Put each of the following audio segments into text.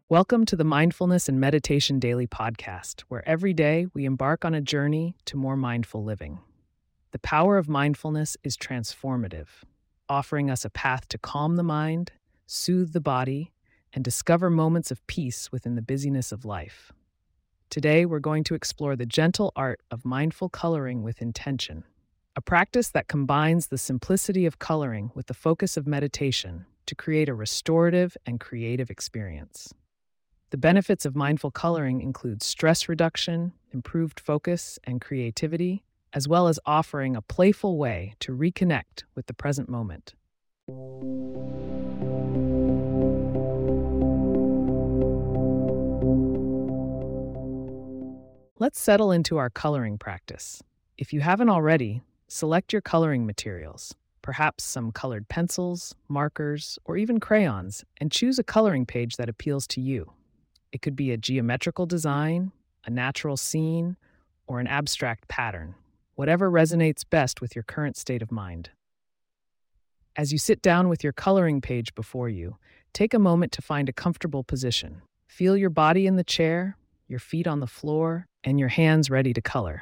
Welcome to the Mindfulness and Meditation Daily podcast, where every day we embark on a journey to more mindful living. The power of mindfulness is transformative, offering us a path to calm the mind, soothe the body, and discover moments of peace within the busyness of life. Today, we're going to explore the gentle art of mindful coloring with intention, a practice that combines the simplicity of coloring with the focus of meditation to create a restorative and creative experience. The benefits of mindful coloring include stress reduction, improved focus, and creativity, as well as offering a playful way to reconnect with the present moment. Let's settle into our coloring practice. If you haven't already, select your coloring materials, perhaps some colored pencils, markers, or even crayons, and choose a coloring page that appeals to you. It could be a geometrical design, a natural scene, or an abstract pattern, whatever resonates best with your current state of mind. As you sit down with your coloring page before you, take a moment to find a comfortable position. Feel your body in the chair, your feet on the floor, and your hands ready to color.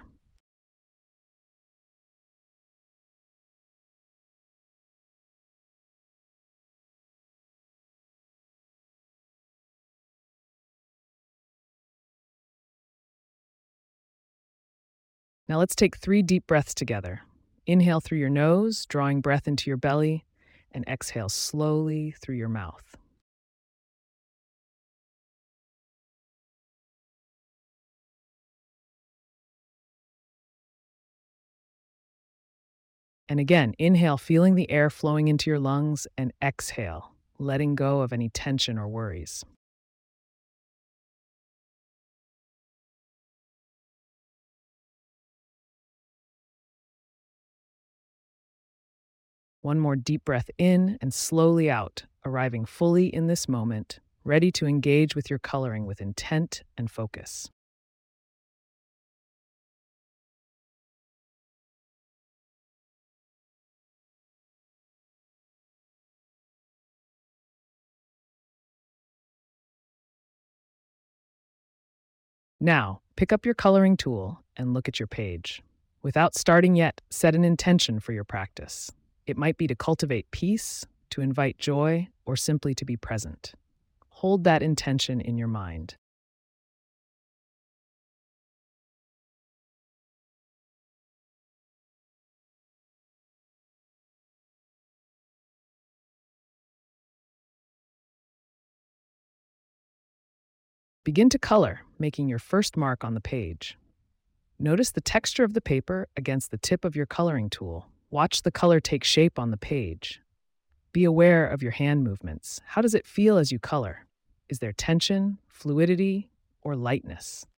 Now let's take 3 deep breaths together. Inhale through your nose, drawing breath into your belly, and exhale slowly through your mouth. And again, inhale, feeling the air flowing into your lungs, and exhale, letting go of any tension or worries. One more deep breath in and slowly out, arriving fully in this moment, ready to engage with your coloring with intent and focus. Now, pick up your coloring tool and look at your page. Without starting yet, set an intention for your practice. It might be to cultivate peace, to invite joy, or simply to be present. Hold that intention in your mind. Begin to color, making your first mark on the page. Notice the texture of the paper against the tip of your coloring tool. Watch the color take shape on the page. Be aware of your hand movements. How does it feel as you color? Is there tension, fluidity, or lightness?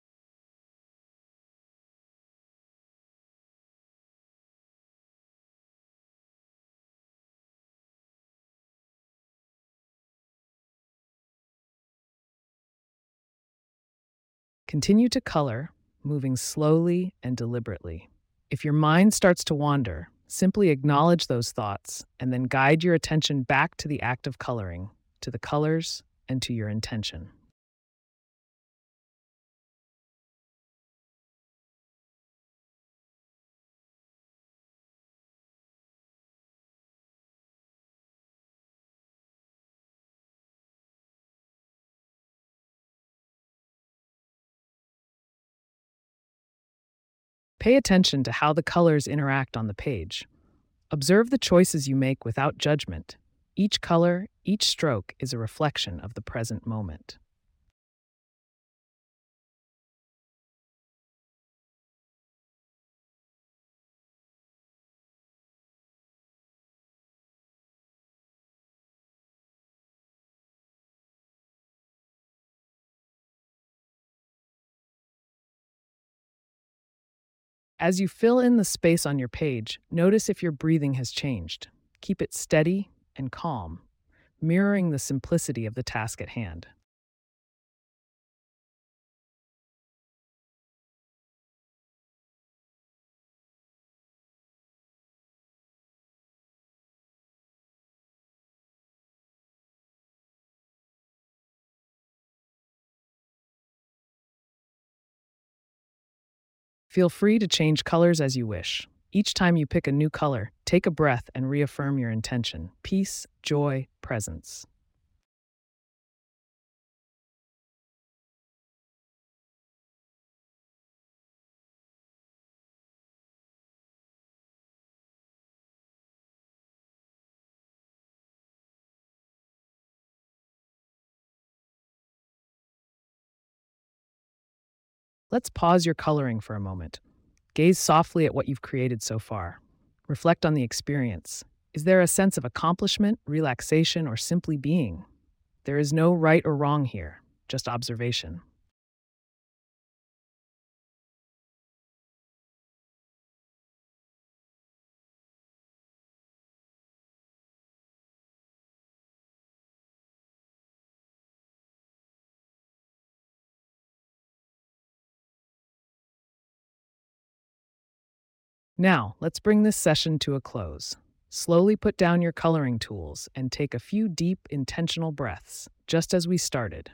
Continue to color, moving slowly and deliberately. If your mind starts to wander, simply acknowledge those thoughts and then guide your attention back to the act of coloring, to the colors, and to your intention. Pay attention to how the colors interact on the page. Observe the choices you make without judgment. Each color, each stroke is a reflection of the present moment. As you fill in the space on your page, notice if your breathing has changed. Keep it steady and calm, mirroring the simplicity of the task at hand. Feel free to change colors as you wish. Each time you pick a new color, take a breath and reaffirm your intention: peace, joy, presence. Let's pause your coloring for a moment. Gaze softly at what you've created so far. Reflect on the experience. Is there a sense of accomplishment, relaxation, or simply being? There is no right or wrong here, just observation. Now, let's bring this session to a close. Slowly put down your coloring tools and take a few deep, intentional breaths, just as we started.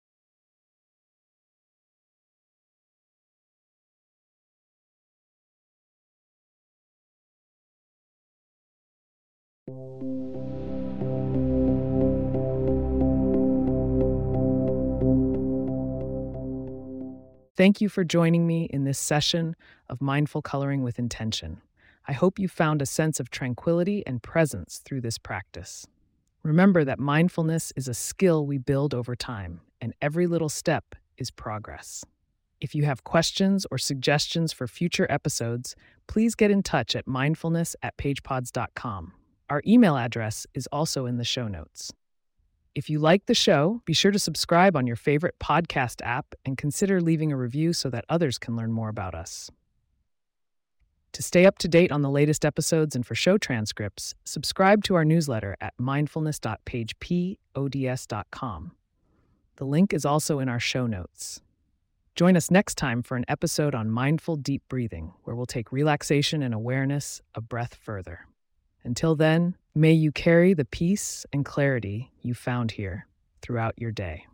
Thank you for joining me in this session of Mindful Coloring with Intention. I hope you found a sense of tranquility and presence through this practice. Remember that mindfulness is a skill we build over time, and every little step is progress. If you have questions or suggestions for future episodes, please get in touch at mindfulness@pagepods.com. Our email address is also in the show notes. If you like the show, be sure to subscribe on your favorite podcast app and consider leaving a review so that others can learn more about us. To stay up to date on the latest episodes and for show transcripts, subscribe to our newsletter at mindfulness.pagepods.com. The link is also in our show notes. Join us next time for an episode on mindful deep breathing, where we'll take relaxation and awareness of breath further. Until then, may you carry the peace and clarity you found here throughout your day.